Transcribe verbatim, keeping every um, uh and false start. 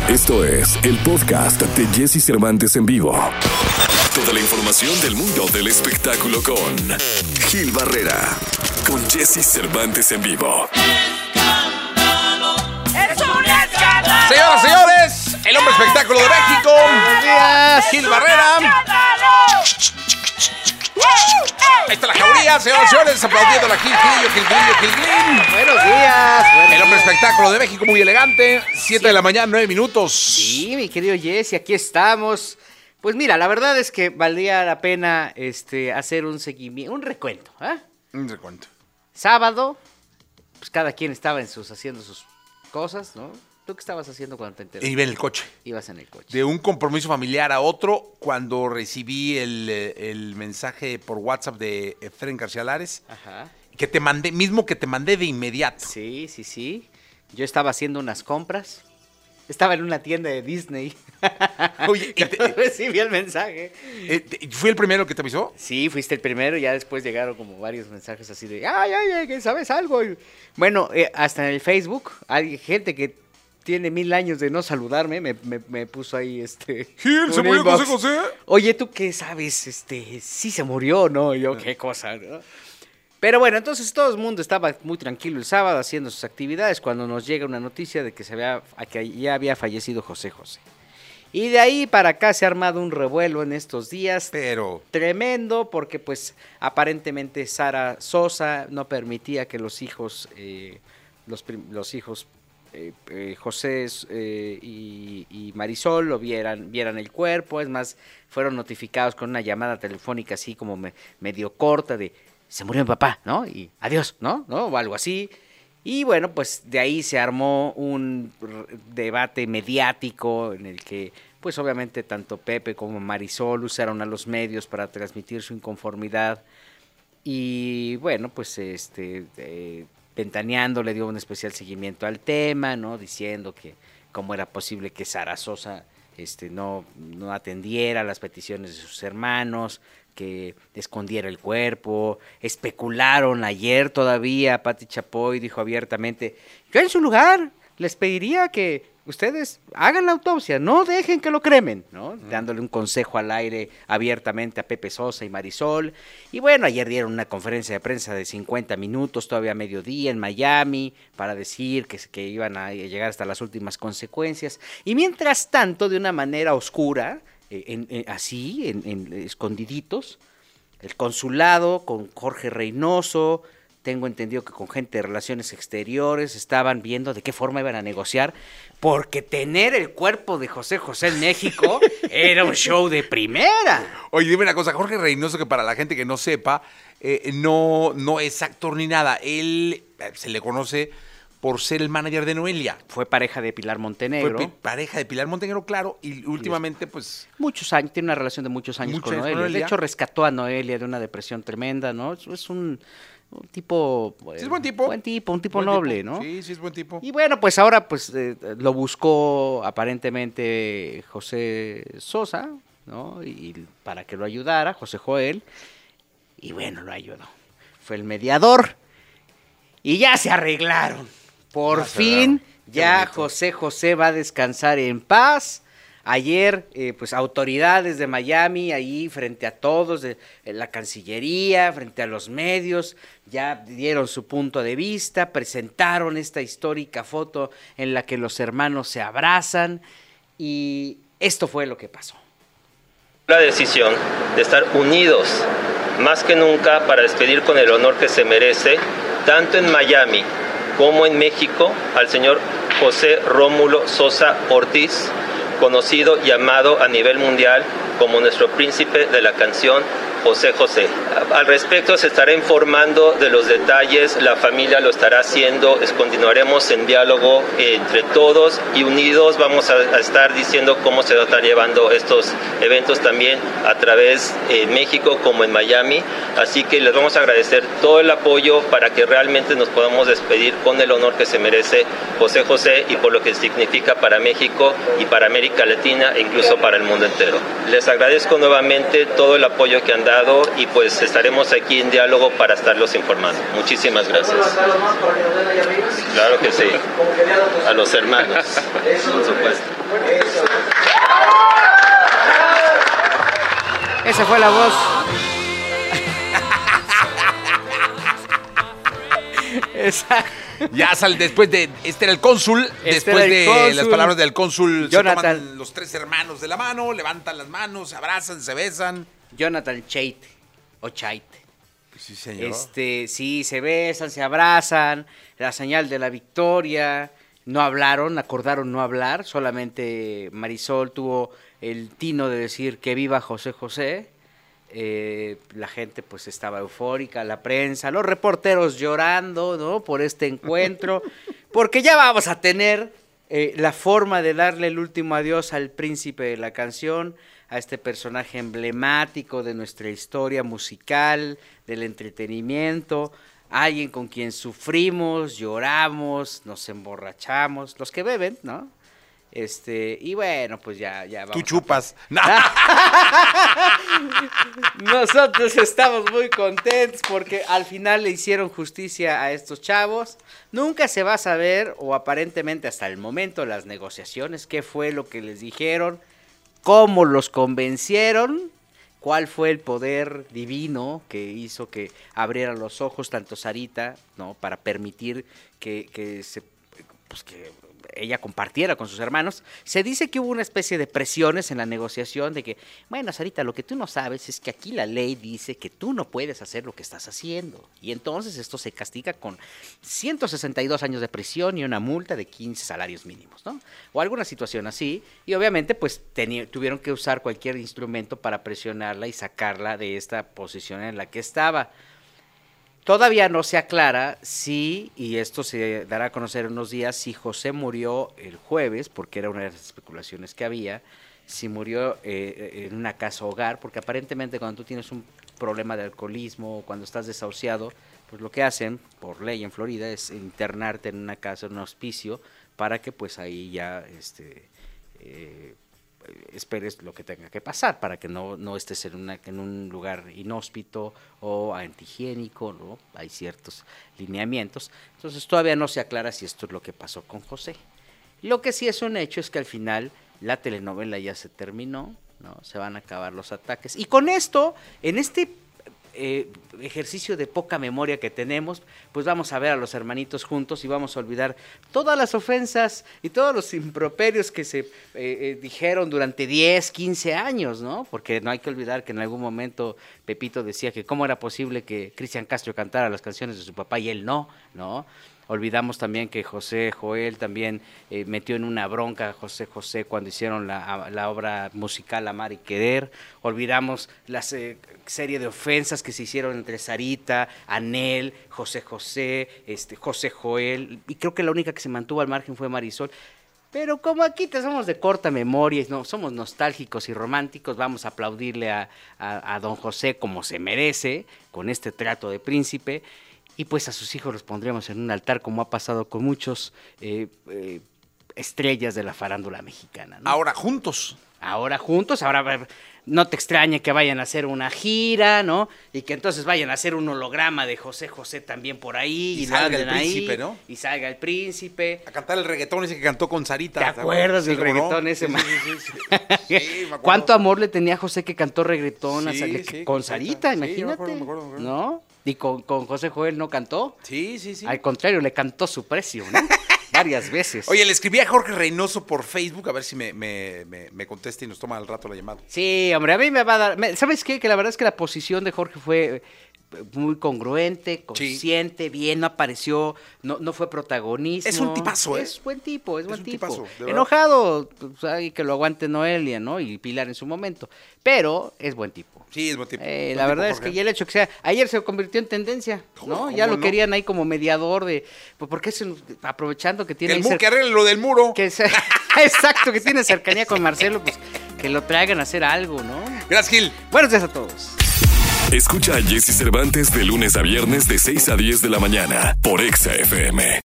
Esto es el podcast de Jesse Cervantes en vivo. Toda la información del mundo del espectáculo con Gil Barrera, con Jesse Cervantes en vivo. ¡Es un escándalo! Señoras y señores, el hombre espectáculo de México. Buenos días, Gil Barrera. Ahí está la jauría, señoras y señores, aplaudiendo la Gil Grillo, Gil Grillo, Gil Grillo. Buenos días. Buenos El hombre días. espectáculo de México, muy elegante. Siete de la mañana, nueve minutos. Sí, mi querido Jesse, aquí estamos. Pues mira, la verdad es que valdría la pena este, hacer un seguimiento, un recuento. ¿eh? Un recuento. Sábado, pues cada quien estaba en sus, haciendo sus cosas, ¿no? ¿Tú qué estabas haciendo cuando te enteraste? Iba en el coche. Ibas en el coche. De un compromiso familiar a otro, cuando recibí el, el mensaje por WhatsApp de Efren García Lares, Ajá. que te mandé, mismo que te mandé de inmediato. Sí, sí, sí. Yo estaba haciendo unas compras. Estaba en una tienda de Disney. Oye, y te- recibí el mensaje. Eh, te- ¿Fui el primero que te avisó? Sí, fuiste el primero, ya después llegaron como varios mensajes así de, ay, ay, ay, que sabes algo. Y, bueno, eh, hasta en el Facebook, hay gente que tiene mil años de no saludarme, me, me, me puso ahí este... Gil, ¿se un murió inbox. José José? Oye, ¿tú qué sabes? Este, sí se murió, ¿no? Y yo, qué cosa, ¿no? Pero bueno, entonces todo el mundo estaba muy tranquilo el sábado haciendo sus actividades cuando nos llega una noticia de que, se había, que ya había fallecido José José. Y de ahí para acá se ha armado un revuelo en estos días. Pero... Tremendo, porque pues aparentemente Sara Sosa no permitía que los hijos, eh, los, prim- los hijos eh, eh, José eh, y, y Marisol lo vieran, vieran el cuerpo. Es más, fueron notificados con una llamada telefónica así como me, medio corta de se murió mi papá, ¿no? Y adiós, ¿no? ¿no? O algo así. Y bueno, pues de ahí se armó un r- debate mediático en el que, pues obviamente tanto Pepe como Marisol usaron a los medios para transmitir su inconformidad. Y bueno, pues este eh, Ventaneando le dio un especial seguimiento al tema, ¿no? Diciendo que cómo era posible que Sara Sosa este, no, no atendiera las peticiones de sus hermanos, que escondiera el cuerpo. Especularon ayer todavía, Pati Chapoy dijo abiertamente, yo en su lugar les pediría que ustedes hagan la autopsia, no dejen que lo cremen, ¿no? Mm. Dándole un consejo al aire abiertamente a Pepe Sosa y Marisol. Y bueno, ayer dieron una conferencia de prensa de cincuenta minutos, todavía a mediodía en Miami, para decir que, que iban a llegar hasta las últimas consecuencias. Y mientras tanto, de una manera oscura, eh, en, en, así, en, en escondiditos, el consulado con Jorge Reynoso, tengo entendido que con gente de Relaciones Exteriores estaban viendo de qué forma iban a negociar, porque tener el cuerpo de José José en México era un show de primera. Oye, dime una cosa, Jorge Reynoso, que para la gente que no sepa, eh, no, no es actor ni nada. Él eh, se le conoce por ser el manager de Noelia. Fue pareja de Pilar Montenegro. Fue pi- pareja de Pilar Montenegro, claro, y últimamente, pues... Muchos años, tiene una relación de muchos años Muchos con años con Noelia. Noelia. De hecho, rescató a Noelia de una depresión tremenda, ¿no? Es, es un, un tipo... Sí, es buen tipo. Buen tipo, un tipo Buen noble, tipo. ¿no? Sí, sí, es buen tipo. Y bueno, pues ahora pues eh, lo buscó aparentemente José Sosa, ¿no? Y para que lo ayudara, José Joel. Y bueno, lo ayudó. Fue el mediador. Y ya se arreglaron. Por Ya se fin, arreglaron. Qué ya bonito. José José va a descansar en paz. Ayer, eh, pues autoridades de Miami, ahí frente a todos, de, en la Cancillería, frente a los medios, ya dieron su punto de vista, presentaron esta histórica foto en la que los hermanos se abrazan y esto fue lo que pasó. La decisión de estar unidos más que nunca para despedir con el honor que se merece, tanto en Miami como en México, al señor José Rómulo Sosa Ortiz, conocido y amado a nivel mundial como nuestro príncipe de la canción, José José. Al respecto se estará informando de los detalles, la familia lo estará haciendo, continuaremos en diálogo entre todos y unidos vamos a, a estar diciendo cómo se va a estar llevando estos eventos también a través de México como en Miami, así que les vamos a agradecer todo el apoyo para que realmente nos podamos despedir con el honor que se merece José José y por lo que significa para México y para América Latina e incluso para el mundo entero. Les agradezco nuevamente todo el apoyo que han dado y pues estaremos aquí en diálogo para estarlos informando. Muchísimas gracias. Claro que sí. A los hermanos, por supuesto. Esa fue la voz. Esa. Ya sale después de. Este era el cónsul. Este después era el de cónsul. las palabras del cónsul, Jonathan. se toman los tres hermanos de la mano, levantan las manos, se abrazan, se besan. Jonathan Chait o Chait. Sí, señor. Este, sí, se besan, se abrazan, la señal de la victoria. No hablaron, acordaron no hablar, solamente Marisol tuvo el tino de decir que viva José José. Eh, la gente pues estaba eufórica, la prensa, los reporteros llorando, ¿no? Por este encuentro, porque ya vamos a tener eh, la forma de darle el último adiós al príncipe de la canción, a este personaje emblemático de nuestra historia musical, del entretenimiento, alguien con quien sufrimos, lloramos, nos emborrachamos, los que beben, ¿no? Este, y bueno, pues ya, ya vamos. Tú chupas. A... Nosotros estamos muy contentos porque al final le hicieron justicia a estos chavos. Nunca se va a saber, o aparentemente hasta el momento, las negociaciones, qué fue lo que les dijeron, cómo los convencieron, cuál fue el poder divino que hizo que abrieran los ojos tanto Sarita, ¿no? Para permitir que, que se, pues que ella compartiera con sus hermanos. Se dice que hubo una especie de presiones en la negociación de que, bueno, Sarita, lo que tú no sabes es que aquí la ley dice que tú no puedes hacer lo que estás haciendo. Y entonces esto se castiga con ciento sesenta y dos años de prisión y una multa de quince salarios mínimos, ¿no? O alguna situación así. Y obviamente, pues, teni- tuvieron que usar cualquier instrumento para presionarla y sacarla de esta posición en la que estaba. Todavía no se aclara si, y esto se dará a conocer en unos días, si José murió el jueves, porque era una de las especulaciones que había, si murió eh, en una casa hogar, porque aparentemente cuando tú tienes un problema de alcoholismo o cuando estás desahuciado, pues lo que hacen, por ley en Florida, es internarte en una casa, en un hospicio, para que pues ahí ya este, eh, esperes lo que tenga que pasar, para que no, no estés en, una, en un lugar inhóspito o antihigiénico, ¿no? Hay ciertos lineamientos. Entonces todavía no se aclara si esto es lo que pasó con José. Lo que sí es un hecho es que al final la telenovela ya se terminó, ¿no? Se van a acabar los ataques. Y con esto, en este eh, ejercicio de poca memoria que tenemos, pues vamos a ver a los hermanitos juntos y vamos a olvidar todas las ofensas y todos los improperios que se eh, eh, dijeron durante diez, quince años, ¿no? Porque no hay que olvidar que en algún momento Pepito decía que cómo era posible que Cristian Castro cantara las canciones de su papá y él no, ¿no? Olvidamos también que José Joel también eh, metió en una bronca a José José cuando hicieron la, la obra musical Amar y Querer. Olvidamos la eh, serie de ofensas que se hicieron entre Sarita, Anel, José José, este, José Joel. Y creo que la única que se mantuvo al margen fue Marisol. Pero como aquí te somos de corta memoria y no, somos nostálgicos y románticos, vamos a aplaudirle a, a, a don José como se merece, con este trato de príncipe. Y pues a sus hijos los pondremos en un altar, como ha pasado con muchos eh, eh, estrellas de la farándula mexicana, ¿no? Ahora juntos. Ahora juntos, ahora no te extrañe que vayan a hacer una gira, ¿no? Y que entonces vayan a hacer un holograma de José José también por ahí. Y, y salga el ahí, príncipe, ¿no? Y salga el príncipe. A cantar el reggaetón ese que cantó con Sarita. ¿Te acuerdas Sí, del ¿cómo no? reggaetón ese? Sí, man? sí, sí, sí. Sí, me acuerdo. ¿Cuánto amor le tenía José que cantó reggaetón a Sí, Sarita? sí, con con Sarita, Sarita. Sí, imagínate. me acuerdo, me acuerdo, me acuerdo. ¿No? Y con, con José Joel no cantó. Sí, sí, sí. Al contrario, le cantó su precio, ¿no? Varias veces. Oye, le escribí a Jorge Reynoso por Facebook, a ver si me, me, me, me contesta y nos toma al rato la llamada. Sí, hombre, a mí me va a dar... me- ¿Sabes qué? Que la verdad es que la posición de Jorge fue eh, muy congruente, consciente, bien, no apareció, no, no fue protagonista. Es un tipazo, ¿eh? Es buen tipo, es, Es buen un tipo. tipazo, de verdad. Enojado, pues hay que lo aguante Noelia, ¿no? Y Pilar en su momento. Pero es buen tipo. Sí, es buen tipo. Eh, Buen la tipo, verdad es Jorge. que ya el hecho que sea, ayer se convirtió en tendencia, ¿no? ¿Cómo Ya lo no? querían ahí como mediador de, pues porque es un- aprovechando que tiene El ahí mu- cer- que arregle lo del muro. que se- exacto, que tiene cercanía con Marcelo, pues que lo traigan a hacer algo, ¿no? Gracias, Gil. Buenos días a todos. Escucha a Jesse Cervantes de lunes a viernes de seis a diez de la mañana por Exa F M.